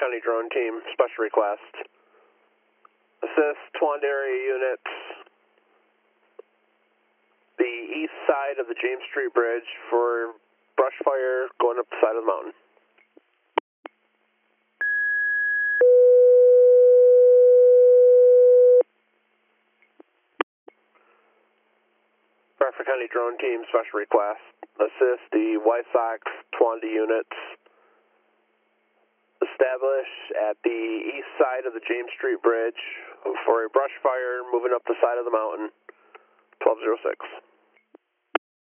County Drone Team, special request. Assist Twandaria units, the east side of the James Street Bridge for brush fire going up the side of the mountain. Bradford County Drone Team, special request. Assist the White Sox Twanda units. Establish at the east side of the James Street Bridge for a brush fire moving up the side of the mountain, 1206.